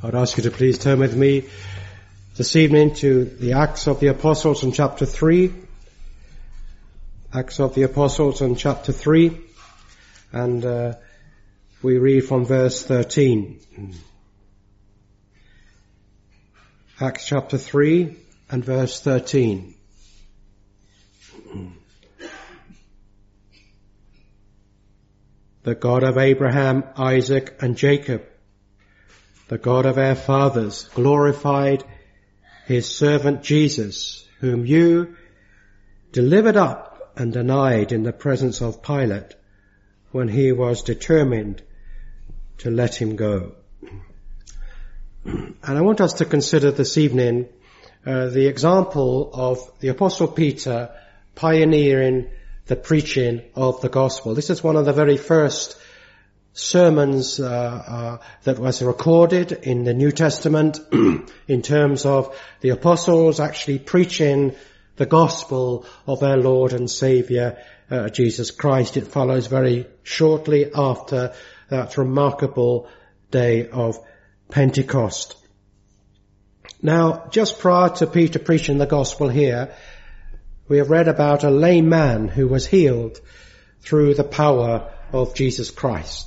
I'd ask you to please turn with me this evening to the Acts of the Apostles in chapter 3. Acts of the Apostles in chapter 3. And we read from verse 13. Acts chapter 3 and verse 13. The God of Abraham, Isaac, and Jacob, the God of our fathers, glorified his servant Jesus, whom you delivered up and denied in the presence of Pilate when he was determined to let him go. And I want us to consider this evening the example of the Apostle Peter pioneering the preaching of the gospel. This is one of the very first sermons that was recorded in the New Testament in terms of the apostles actually preaching the gospel of our Lord and Saviour Jesus Christ. It follows very shortly after that remarkable day of Pentecost. Now, just prior to Peter preaching the gospel here, we have read about a lame man who was healed through the power of Jesus Christ.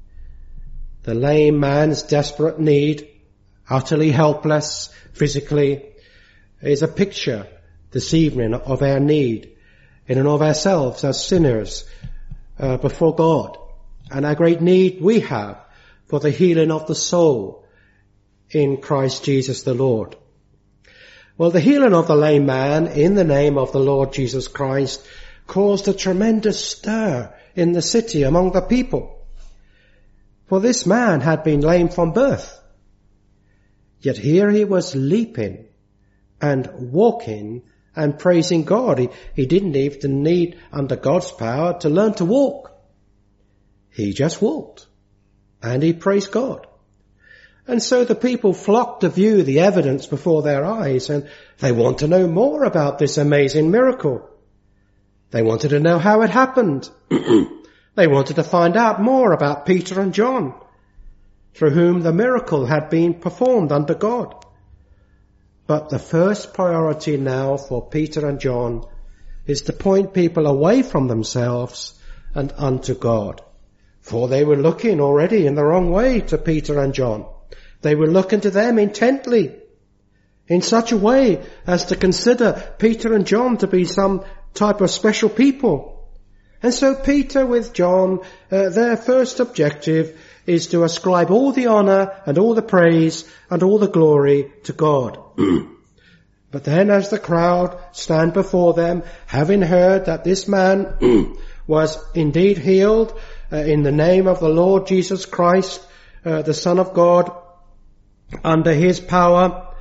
The lame man's desperate need, utterly helpless physically, is a picture this evening of our need in and of ourselves as sinners before God, and our great need we have for the healing of the soul in Christ Jesus the Lord. Well, the healing of the lame man in the name of the Lord Jesus Christ caused a tremendous stir in the city among the people. For this man had been lame from birth. Yet here he was leaping and walking and praising God. He didn't even need, under God's power, to learn to walk. He just walked and he praised God. And so the people flocked to view the evidence before their eyes, and they want to know more about this amazing miracle. They wanted to know how it happened. They wanted to find out more about Peter and John, through whom the miracle had been performed under God. But the first priority now for Peter and John is to point people away from themselves and unto God. For they were looking already in the wrong way to Peter and John. They were looking to them intently, in such a way as to consider Peter and John to be some type of special people. And so Peter with John, their first objective is to ascribe all the honour and all the praise and all the glory to God. But then as the crowd stand before them, having heard that this man was indeed healed in the name of the Lord Jesus Christ, the Son of God, under his power,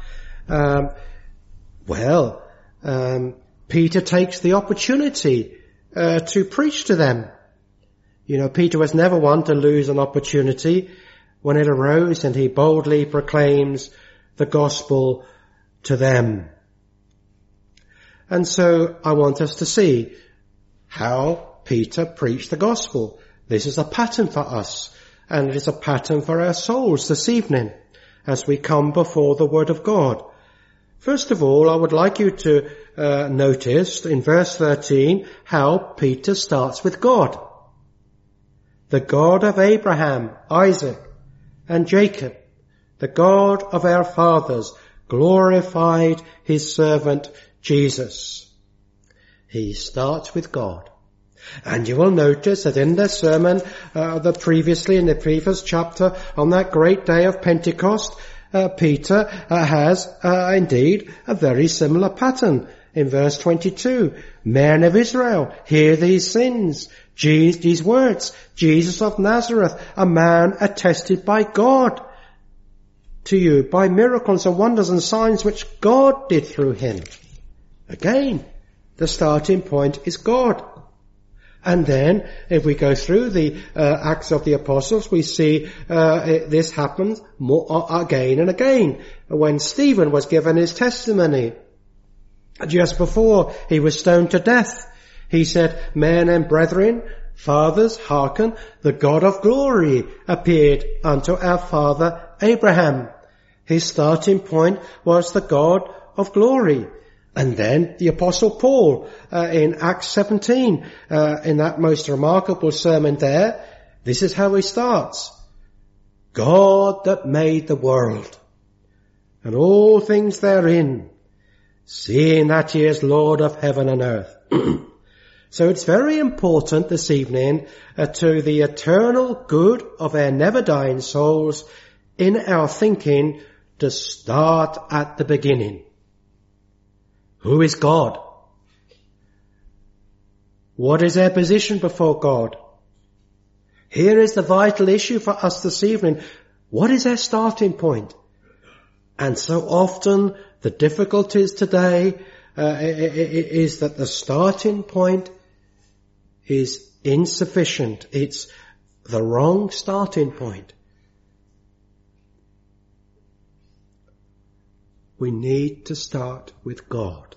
Peter takes the opportunity to preach to them. You know, Peter was never one to lose an opportunity when it arose, and he boldly proclaims the gospel to them. And so I want us to see how Peter preached the gospel. This is a pattern for us, and it is a pattern for our souls this evening as we come before the Word of God. First of all, I would like you to notice in verse 13 how Peter starts with God. The God of Abraham, Isaac, and Jacob, the God of our fathers, glorified his servant Jesus. He starts with God. And you will notice that in the sermon in the previous chapter on that great day of Pentecost, Peter has indeed a very similar pattern. In verse 22, Men of Israel, hear these words, Jesus of Nazareth, a man attested by God to you by miracles and wonders and signs which God did through him. Again, the starting point is God. And then, if we go through the Acts of the Apostles, we see this happens again and again. When Stephen was given his testimony, just before he was stoned to death, he said, Men and brethren, fathers, hearken, the God of glory appeared unto our father Abraham, His starting point was the God of glory. And then the Apostle Paul in Acts 17, in that most remarkable sermon there, this is how he starts. God that made the world and all things therein, seeing that he is Lord of heaven and earth. So it's very important this evening to the eternal good of our never-dying souls in our thinking to start at the beginning. Who is God? What is our position before God? Here is the vital issue for us this evening. What is our starting point? And so often the difficulties today is that the starting point is insufficient. It's the wrong starting point. We need to start with God.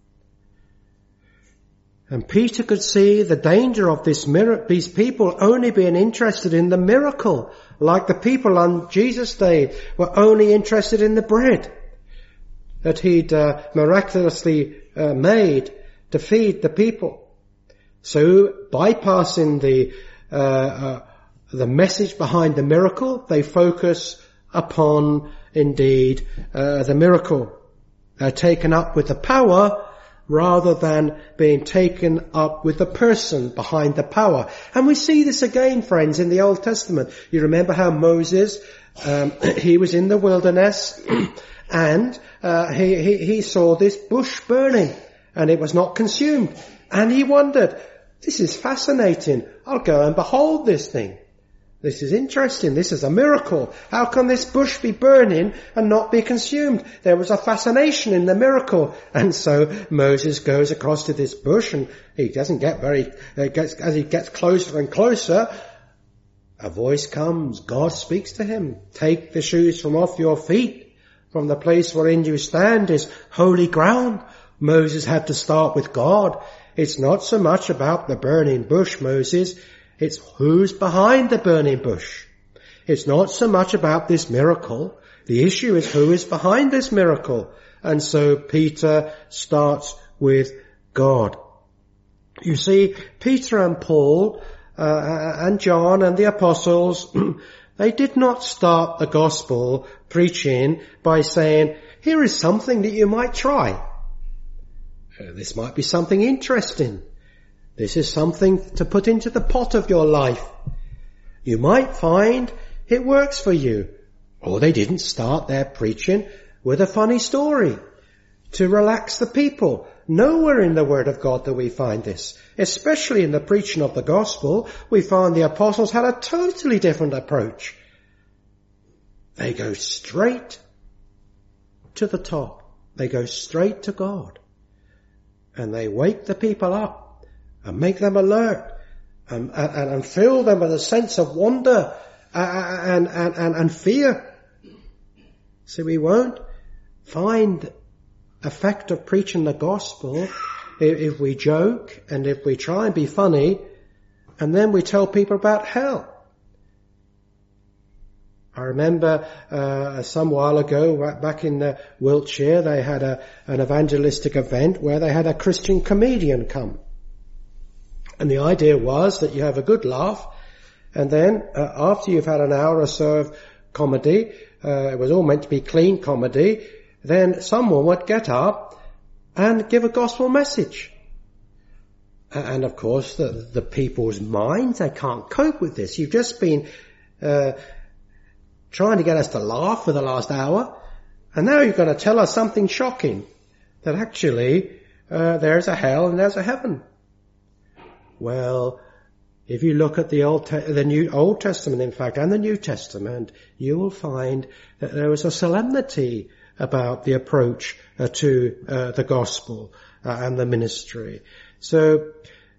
And Peter could see the danger of these people only being interested in the miracle, like the people on Jesus' day were only interested in the bread that he'd miraculously made to feed the people. So, bypassing the message behind the miracle, they focus upon, indeed, the miracle. They're taken up with the power rather than being taken up with the person behind the power. And we see this again, friends, in the Old Testament. You remember how Moses, he was in the wilderness and he saw this bush burning and it was not consumed. And he wondered, this is fascinating. I'll go and behold this thing. This is interesting. This is a miracle. How can this bush be burning and not be consumed? There was a fascination in the miracle. And so Moses goes across to this bush and he doesn't get as he gets closer and closer, a voice comes. God speaks to him. Take the shoes from off your feet. From the place wherein you stand is holy ground. Moses had to start with God. It's not so much about the burning bush, Moses. It's who's behind the burning bush. It's not so much about this miracle. The issue is who is behind this miracle. And so Peter starts with God. You see, Peter and Paul and John and the apostles, they did not start the gospel preaching by saying, here is something that you might try. This might be something interesting. This is something to put into the pot of your life. You might find it works for you. Or they didn't start their preaching with a funny story to relax the people. Nowhere in the Word of God do we find this. Especially in the preaching of the gospel, we find the apostles had a totally different approach. They go straight to the top. They go straight to God. And they wake the people up. And make them alert and fill them with a sense of wonder and fear. So we won't find effective preaching the gospel if we joke and if we try and be funny and then we tell people about hell. I remember some while ago, back in Wiltshire, they had an evangelistic event where they had a Christian comedian come. And the idea was that you have a good laugh, and then after you've had an hour or so of comedy, it was all meant to be clean comedy, then someone would get up and give a gospel message. And of course, the people's minds, they can't cope with this. You've just been trying to get us to laugh for the last hour, and now you're going to tell us something shocking, that actually there's a hell and there's a heaven. Well, if you look at the Old Testament, in fact, and the New Testament, you will find that there was a solemnity about the approach to the gospel and the ministry. So,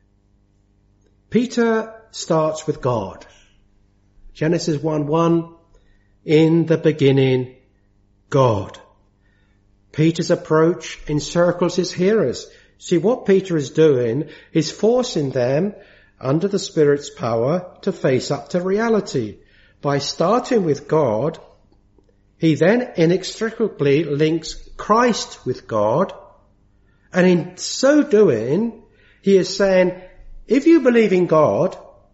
Peter starts with God. Genesis 1:1, in the beginning, God. Peter's approach encircles his hearers. See, what Peter is doing is forcing them, under the Spirit's power, to face up to reality. By starting with God, he then inextricably links Christ with God, and in so doing, he is saying, if you believe in God,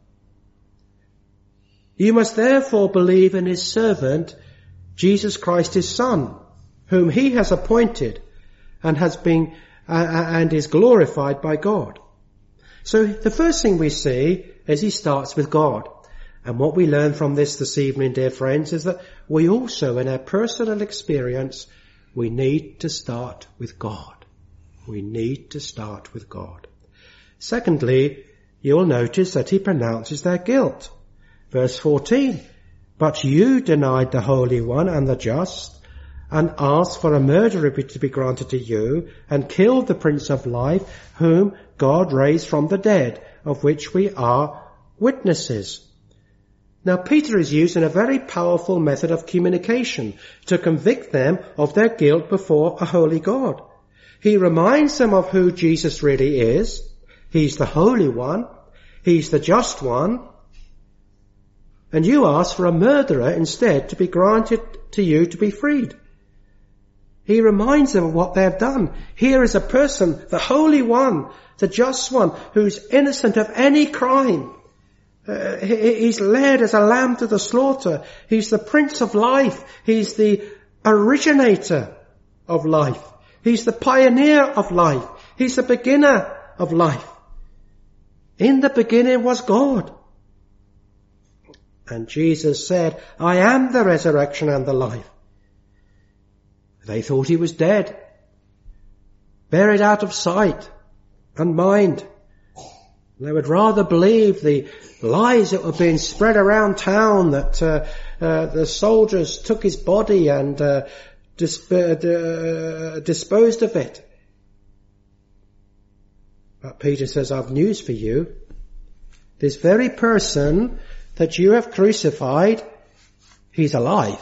you must therefore believe in his servant, Jesus Christ his Son, whom he has appointed and has been and is glorified by God. So the first thing we see is he starts with God. And what we learn from this evening, dear friends, is that we also, in our personal experience, we need to start with God. We need to start with God. Secondly, you'll notice that he pronounces their guilt. Verse 14, but you denied the Holy One and the just, and asked for a murderer to be granted to you, and killed the Prince of Life, whom God raised from the dead, of which we are witnesses. Now Peter is using a very powerful method of communication to convict them of their guilt before a holy God. He reminds them of who Jesus really is. He's the Holy One. He's the Just One. And you ask for a murderer instead to be granted to you to be freed. He reminds them of what they have done. Here is a person, the Holy One, the Just One, who's innocent of any crime. He's led as a lamb to the slaughter. He's the Prince of Life. He's the originator of life. He's the pioneer of life. He's the beginner of life. In the beginning was God. And Jesus said, I am the resurrection and the life. They thought he was dead, buried out of sight and mind. They would rather believe the lies that were being spread around town that the soldiers took his body and disposed of it. But Peter says, I've news for you. This very person that you have crucified, he's alive.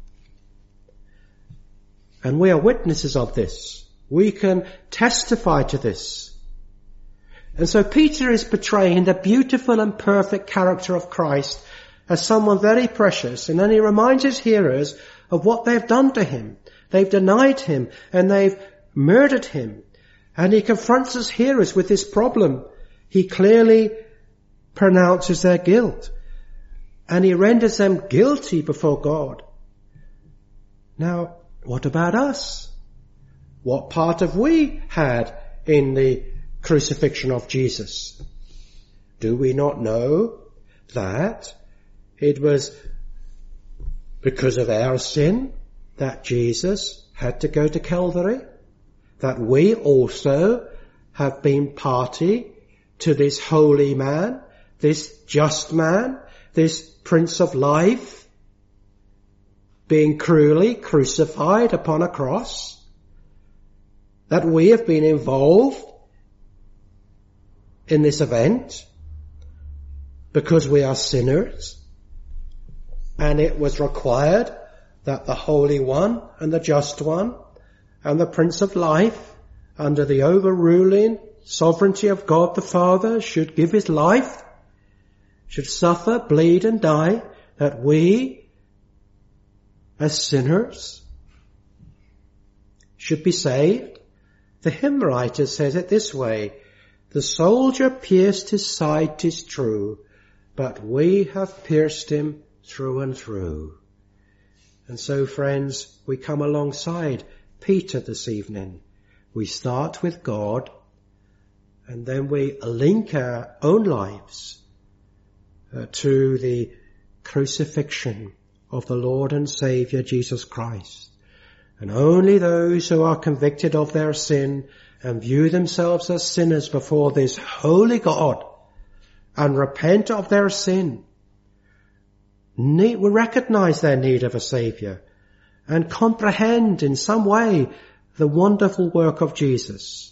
And we are witnesses of this. We can testify to this. And so Peter is portraying the beautiful and perfect character of Christ as someone very precious. And then he reminds his hearers of what they've done to him. They've denied him and they've murdered him. And he confronts his hearers with this problem. He clearly pronounces their guilt. And he renders them guilty before God. Now, what about us? What part have we had in the crucifixion of Jesus? Do we not know that it was because of our sin that Jesus had to go to Calvary? That we also have been party to this holy man, this just man, this Prince of Life, being cruelly crucified upon a cross, that we have been involved in this event because we are sinners, and it was required that the Holy One and the Just One and the Prince of Life, under the overruling sovereignty of God the Father, should give his life, should suffer, bleed and die, that we as sinners should be saved. The hymn writer says it this way, the soldier pierced his side, 'tis true, but we have pierced him through and through. And so, friends, we come alongside Peter this evening. We start with God, and then we link our own lives to the crucifixion of the Lord and Saviour Jesus Christ. And only those who are convicted of their sin and view themselves as sinners before this holy God and repent of their sin will recognize their need of a Saviour and comprehend in some way the wonderful work of Jesus.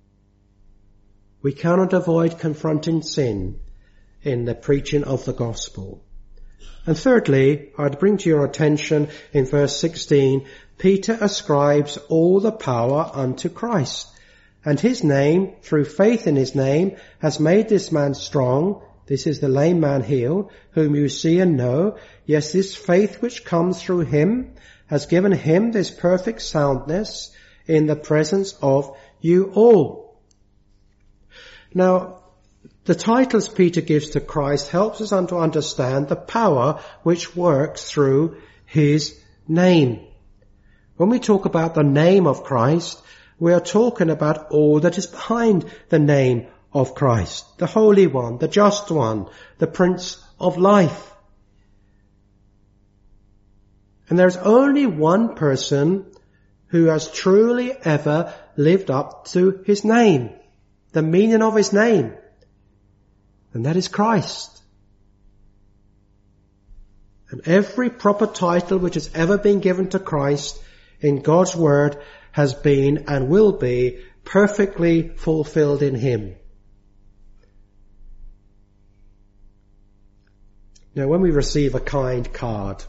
We cannot avoid confronting sin in the preaching of the gospel. And thirdly, I'd bring to your attention in verse 16, Peter ascribes all the power unto Christ, and his name, through faith in his name, has made this man strong. This is the lame man healed, whom you see and know. Yes, this faith which comes through him has given him this perfect soundness in the presence of you all. Now, the titles Peter gives to Christ helps us to understand the power which works through his name. When we talk about the name of Christ, we are talking about all that is behind the name of Christ. The Holy One, the Just One, the Prince of Life. And there's only one person who has truly ever lived up to his name, the meaning of his name, and that is Christ. And every proper title which has ever been given to Christ in God's Word has been and will be perfectly fulfilled in him. Now, when we receive a kind card,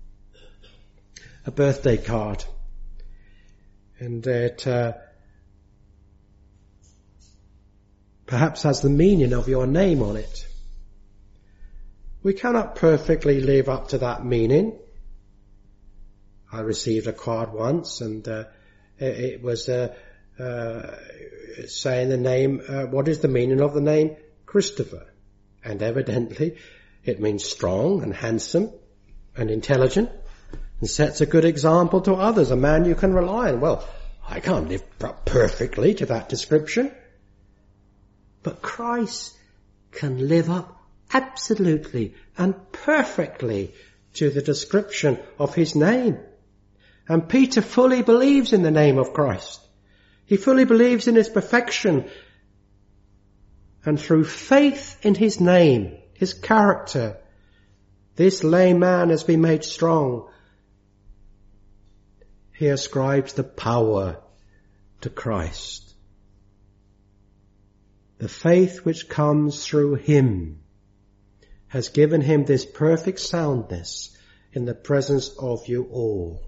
a birthday card, and it perhaps has the meaning of your name on it, we cannot perfectly live up to that meaning. I received a card once, and it was saying the name, what is the meaning of the name Christopher? And evidently it means strong and handsome and intelligent, and sets a good example to others, a man you can rely on. Well, I can't live perfectly to that description, but Christ can live up absolutely and perfectly to the description of his name. And Peter fully believes in the name of Christ. He fully believes in his perfection. And through faith in his name, his character, this lame man has been made strong. He ascribes the power to Christ. The faith which comes through him has given him this perfect soundness in the presence of you all.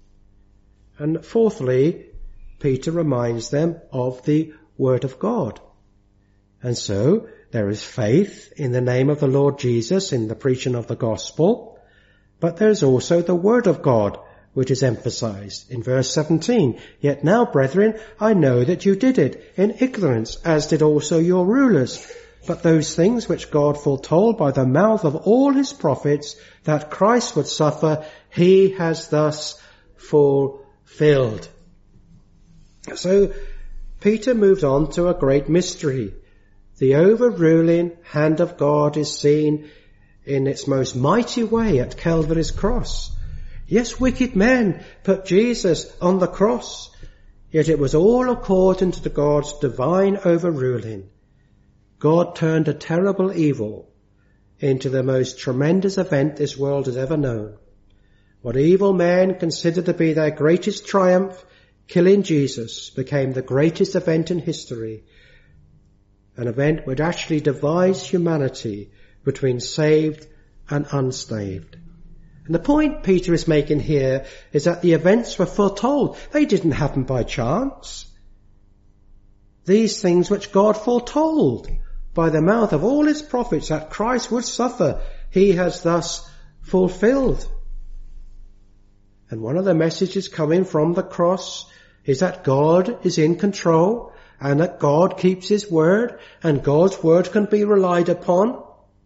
And fourthly, Peter reminds them of the Word of God. And so there is faith in the name of the Lord Jesus in the preaching of the gospel, but there's also the Word of God which is emphasized in verse 17. Yet now, brethren, I know that you did it in ignorance, as did also your rulers. But those things which God foretold by the mouth of all his prophets that Christ would suffer, he has thus fulfilled. So Peter moved on to a great mystery. The overruling hand of God is seen in its most mighty way at Calvary's cross. Yes, wicked men put Jesus on the cross, yet it was all according to God's divine overruling. God turned a terrible evil into the most tremendous event this world has ever known. What evil men considered to be their greatest triumph, killing Jesus, became the greatest event in history. An event which actually divides humanity between saved and unsaved. And the point Peter is making here is that the events were foretold. They didn't happen by chance. These things which God foretold by the mouth of all his prophets that Christ would suffer, he has thus fulfilled. And one of the messages coming from the cross is that God is in control and that God keeps his word and God's word can be relied upon.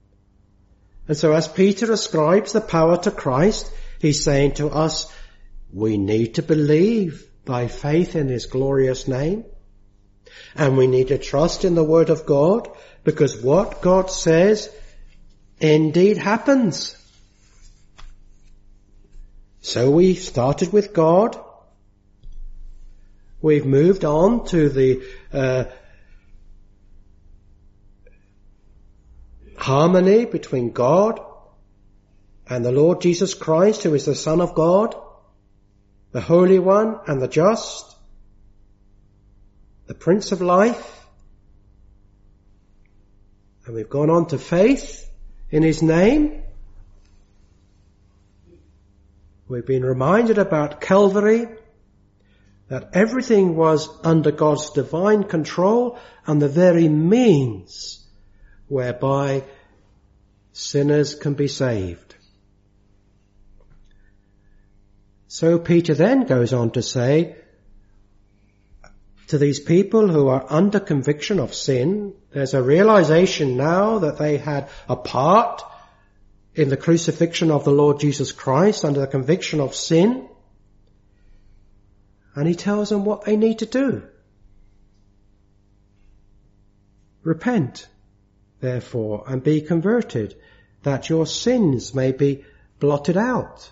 And so as Peter ascribes the power to Christ, he's saying to us, we need to believe by faith in his glorious name. And we need to trust in the word of God, because what God says indeed happens. So we started with God. We've moved on to the harmony between God and the Lord Jesus Christ, who is the Son of God, the Holy One and the Just, the Prince of Life. And we've gone on to faith in his name. We've been reminded about Calvary, that everything was under God's divine control and the very means whereby sinners can be saved. So Peter then goes on to say to these people who are under conviction of sin, there's a realization now that they had a part in the crucifixion of the Lord Jesus Christ under the conviction of sin. And he tells them what they need to do. Repent, therefore, and be converted, that your sins may be blotted out.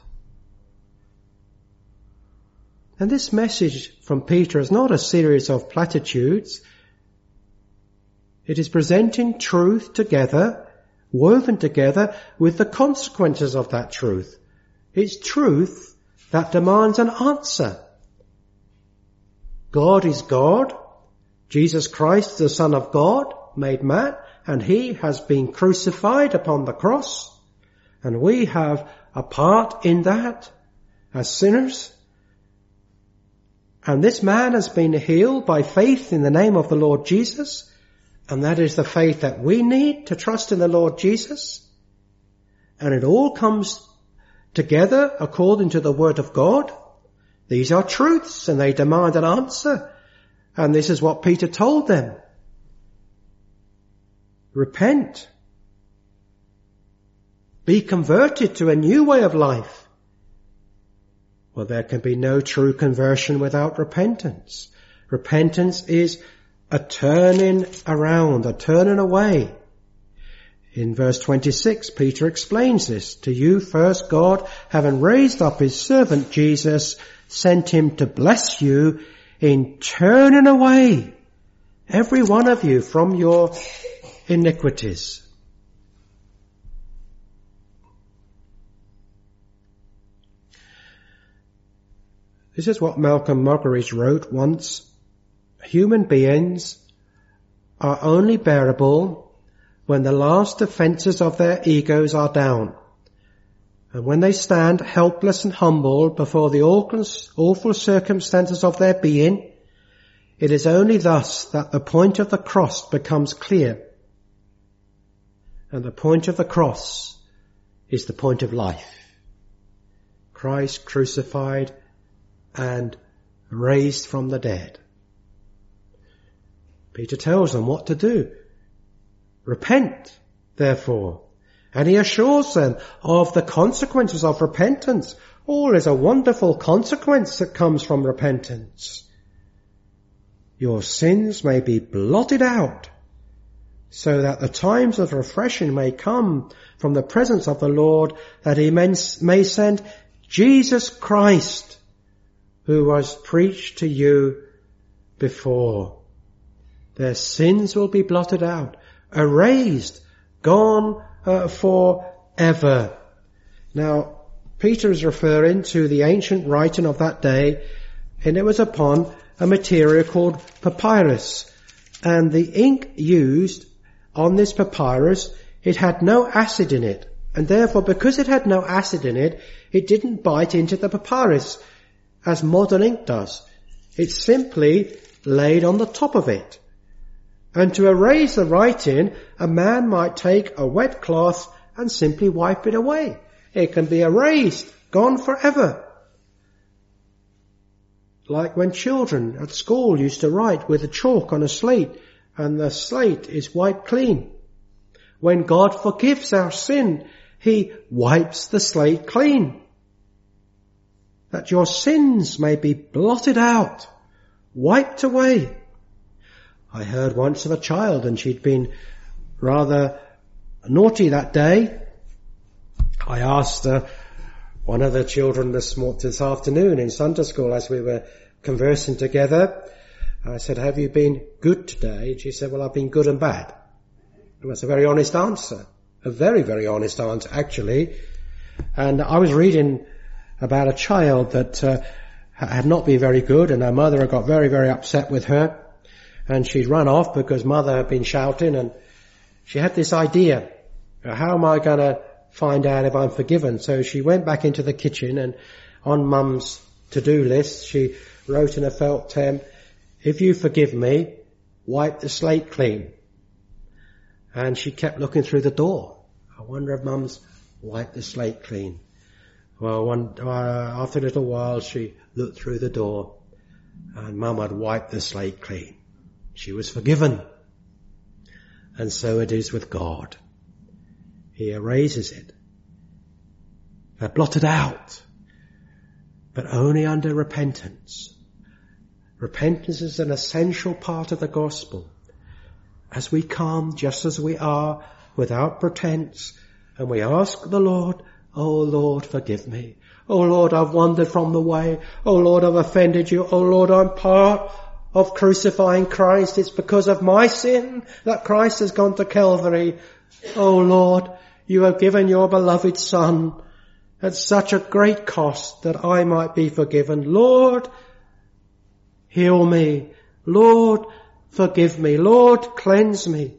And this message from Peter is not a series of platitudes. It is presenting truth together, woven together with the consequences of that truth. It's truth that demands an answer. God is God. Jesus Christ, the Son of God, made man, and he has been crucified upon the cross. And we have a part in that as sinners. And this man has been healed by faith in the name of the Lord Jesus. And that is the faith that we need to trust in the Lord Jesus. And it all comes together according to the Word of God. These are truths and they demand an answer. And this is what Peter told them. Repent. Be converted to a new way of life. Well, there can be no true conversion without repentance. Repentance is a turning around, a turning away. In verse 26, Peter explains this. To you first God, having raised up his servant Jesus, sent him to bless you in turning away every one of you from your iniquities. This is what Malcolm Muggeridge wrote once. Human beings are only bearable when the last defences of their egos are down, and when they stand helpless and humble before the awful circumstances of their being. It is only thus that the point of the cross becomes clear. And the point of the cross is the point of life. Christ crucified and raised from the dead. Peter tells them what to do. Repent, therefore. And he assures them of the consequences of repentance. All is a wonderful consequence that comes from repentance. Your sins may be blotted out, so that the times of refreshing may come from the presence of the Lord, that he may send Jesus Christ, who was preached to you before. Their sins will be blotted out, erased, gone forever. Now, Peter is referring to the ancient writing of that day, and it was upon a material called papyrus. And the ink used on this papyrus, it had no acid in it. And therefore, because it had no acid in it, it didn't bite into the papyrus as modern ink does. It simply laid on the top of it. And to erase the writing, a man might take a wet cloth and simply wipe it away. It can be erased, gone forever. Like when children at school used to write with a chalk on a slate, and the slate is wiped clean. When God forgives our sin, he wipes the slate clean. That your sins may be blotted out, wiped away. I heard once of a child, and she'd been rather naughty that day. I asked one of the children this afternoon in Sunday school as we were conversing together. I said, have you been good today? And she said, well, I've been good and bad. And that's a very honest answer. A very, very honest answer, actually. And I was reading about a child that had not been very good, and her mother had got very, very upset with her. And she'd run off because mother had been shouting, and she had this idea, how am I going to find out if I'm forgiven? So she went back into the kitchen, and on Mum's to-do list, she wrote in a felt pen, if you forgive me, wipe the slate clean. And she kept looking through the door. I wonder if Mum's wiped the slate clean. Well, after a little while, she looked through the door, and Mum had wiped the slate clean. She was forgiven. And so it is with God. He erases it. They're blotted out, but only under repentance. Repentance is an essential part of the gospel. As we come just as we are, without pretense, and we ask the Lord, "Oh Lord, forgive me. Oh Lord, I've wandered from the way. Oh Lord, I've offended you. Oh Lord, I'm part of crucifying Christ. It's because of my sin that Christ has gone to Calvary. Oh Lord, you have given your beloved Son at such a great cost that I might be forgiven. Lord, heal me. Lord, forgive me. Lord, cleanse me."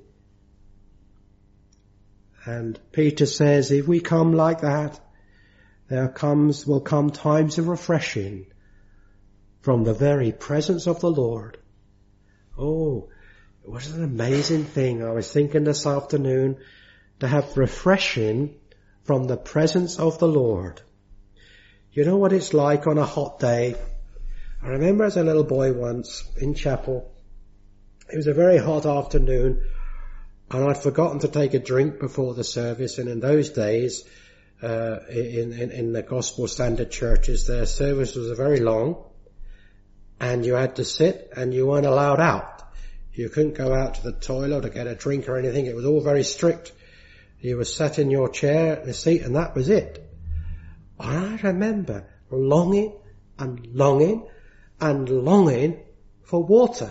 And Peter says, if we come like that, will come times of refreshing from the very presence of the Lord. Oh, what an amazing thing. I was thinking this afternoon to have refreshing from the presence of the Lord. You know what it's like on a hot day? I remember as a little boy once in chapel, it was a very hot afternoon, and I'd forgotten to take a drink before the service. And in those days, in the gospel standard churches, their service was very long, and you had to sit, and you weren't allowed out. You couldn't go out to the toilet or get a drink or anything. It was all very strict. You were sat in your chair, the seat, and that was it. I remember longing and longing and longing for water.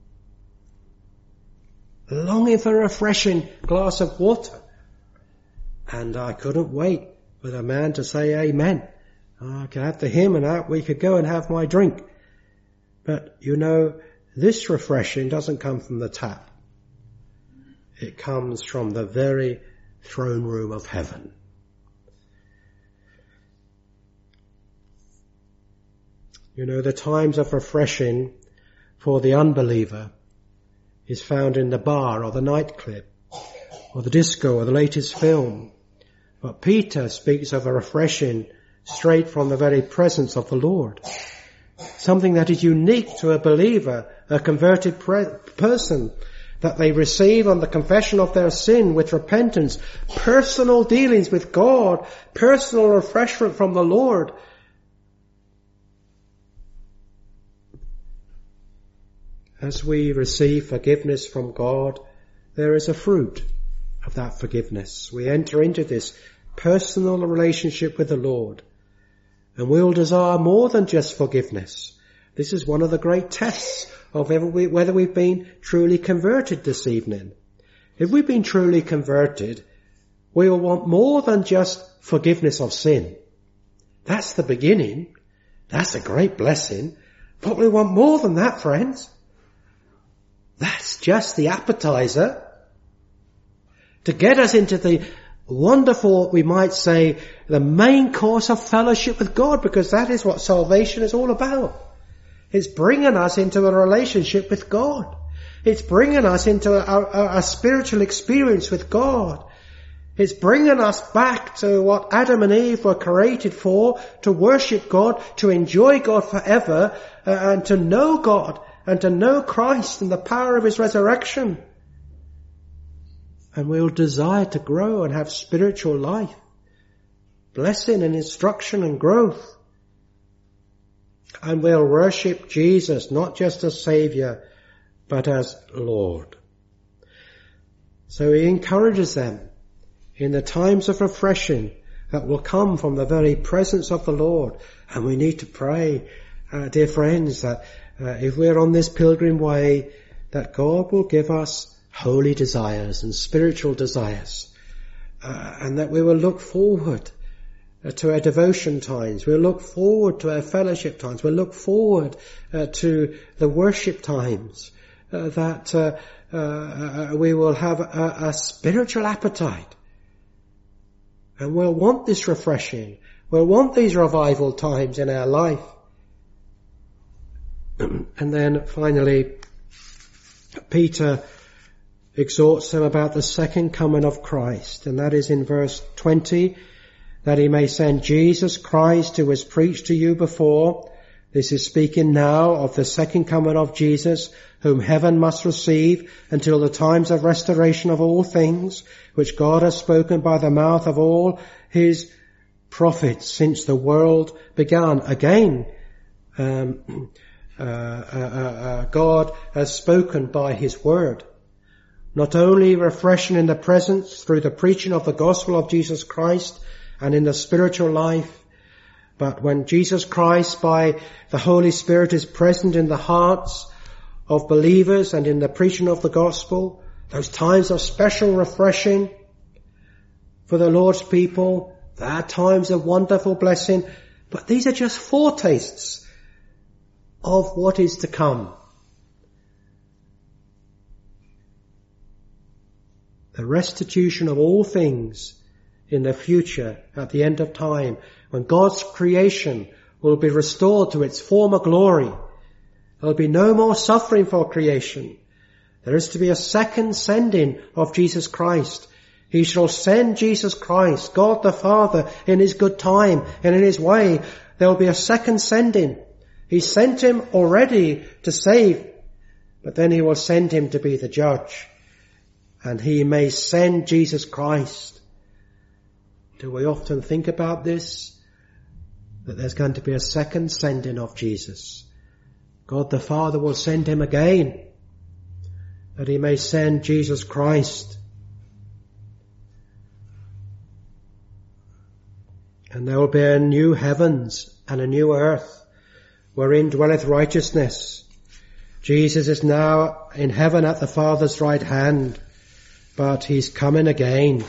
Longing for a refreshing glass of water. And I couldn't wait for the man to say amen. I could have the hymn and out we could go and have my drink. But you know, this refreshing doesn't come from the tap. It comes from the very throne room of heaven. You know, the times of refreshing for the unbeliever is found in the bar or the nightclub or the disco or the latest film. But Peter speaks of a refreshing straight from the very presence of the Lord. Something that is unique to a believer, a converted person, that they receive on the confession of their sin with repentance, personal dealings with God, personal refreshment from the Lord. As we receive forgiveness from God, there is a fruit of that forgiveness. We enter into this personal relationship with the Lord, and we'll desire more than just forgiveness. This is one of the great tests of whether we've been truly converted this evening. If we've been truly converted, we will want more than just forgiveness of sin. That's the beginning. That's a great blessing. But we want more than that, friends. That's just the appetizer to get us into the wonderful, we might say, the main course of fellowship with God, because that is what salvation is all about. It's bringing us into a relationship with God. It's bringing us into a spiritual experience with God. It's bringing us back to what Adam and Eve were created for, to worship God, to enjoy God forever, and to know God, and to know Christ and the power of His resurrection. And we'll desire to grow and have spiritual life, blessing and instruction and growth. And we'll worship Jesus not just as Saviour, but as Lord. So he encourages them in the times of refreshing that will come from the very presence of the Lord. And we need to pray, dear friends, that if we're on this pilgrim way, that God will give us holy desires and spiritual desires, and that we will look forward to our devotion times. We'll look forward to our fellowship times. We'll look forward to the worship times, that we will have a spiritual appetite. And we'll want this refreshing. We'll want these revival times in our life. And then finally, Peter exhorts them about the second coming of Christ. And that is in verse 20 that he may send Jesus Christ, who was preached to you before. This is speaking now of the second coming of Jesus, whom heaven must receive until the times of restoration of all things, which God has spoken by the mouth of all his prophets since the world began. Again, God has spoken by his word, not only refreshing in the presence through the preaching of the gospel of Jesus Christ and in the spiritual life, but when Jesus Christ by the Holy Spirit is present in the hearts of believers and in the preaching of the gospel, those times of special refreshing for the Lord's people, they are times of wonderful blessing. But these are just foretastes of what is to come. The restitution of all things in the future at the end of time, when God's creation will be restored to its former glory. There will be no more suffering for creation. There is to be a second sending of Jesus Christ. He shall send Jesus Christ, God the Father, in his good time and in his way. There will be a second sending. He sent him already to save, but then he will send him to be the judge. And he may send Jesus Christ. Do we often think about this? That there's going to be a second sending of Jesus. God the Father will send him again, that he may send Jesus Christ. And there will be a new heavens and a new earth, wherein dwelleth righteousness. Jesus is now in heaven at the Father's right hand, but he's coming again.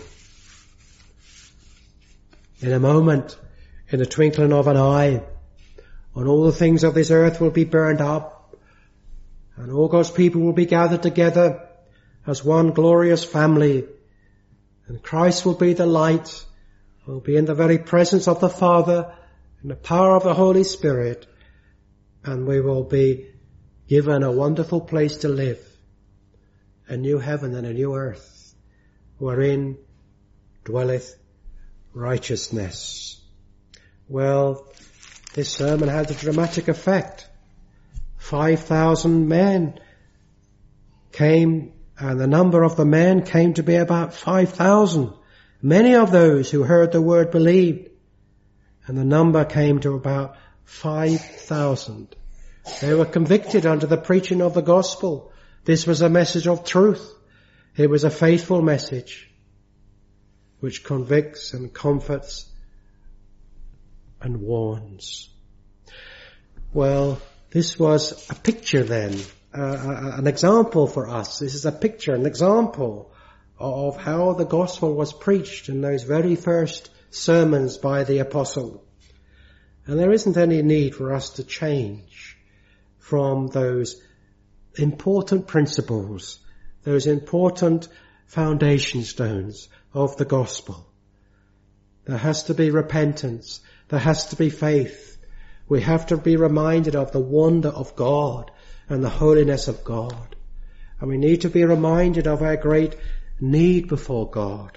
In a moment, in the twinkling of an eye, and all the things of this earth will be burned up, and all God's people will be gathered together as one glorious family, and Christ will be the light, will be in the very presence of the Father, in the power of the Holy Spirit, and we will be given a wonderful place to live, a new heaven and a new earth, wherein dwelleth righteousness. Well, this sermon had a dramatic effect. 5,000 men came, and the number of the men came to be about 5,000. Many of those who heard the word believed, and the number came to about 5,000. They were convicted under the preaching of the gospel. This was a message of truth. It was a faithful message, which convicts and comforts and warns. Well, this was a picture then, an example for us. This is a picture, an example of how the gospel was preached in those very first sermons by the apostle. And there isn't any need for us to change from those important principles, those important foundation stones of the gospel. There has to be repentance. There has to be faith. We have to be reminded of the wonder of God and the holiness of God. And we need to be reminded of our great need before God.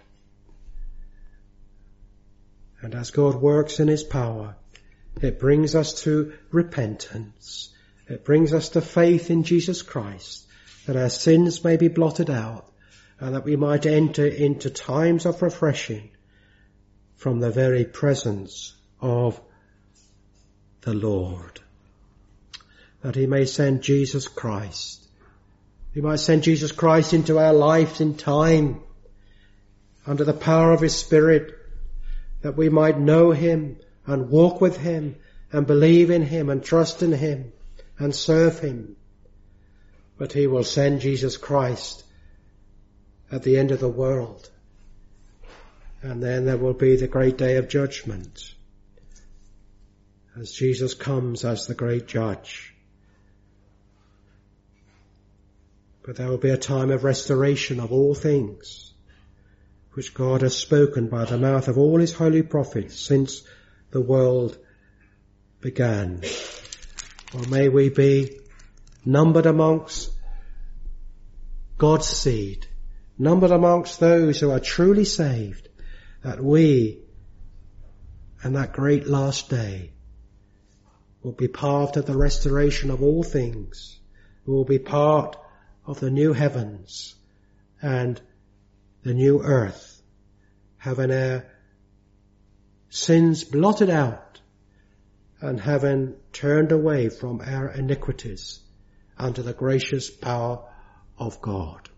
And as God works in his power, it brings us to repentance. It brings us to faith in Jesus Christ, that our sins may be blotted out, and that we might enter into times of refreshing from the very presence of the Lord. That he may send Jesus Christ. He might send Jesus Christ into our lives in time, under the power of his Spirit, that we might know him and walk with him and believe in him and trust in him and serve him. But he will send Jesus Christ at the end of the world. And then there will be the great day of judgment, as Jesus comes as the great judge. But there will be a time of restoration of all things, which God has spoken by the mouth of all his holy prophets since the world began. Or may we be numbered amongst God's seed, numbered amongst those who are truly saved, that we and that great last day will be part of the restoration of all things. It will be part of the new heavens and the new earth, having our sins blotted out and having turned away from our iniquities unto the gracious power of God.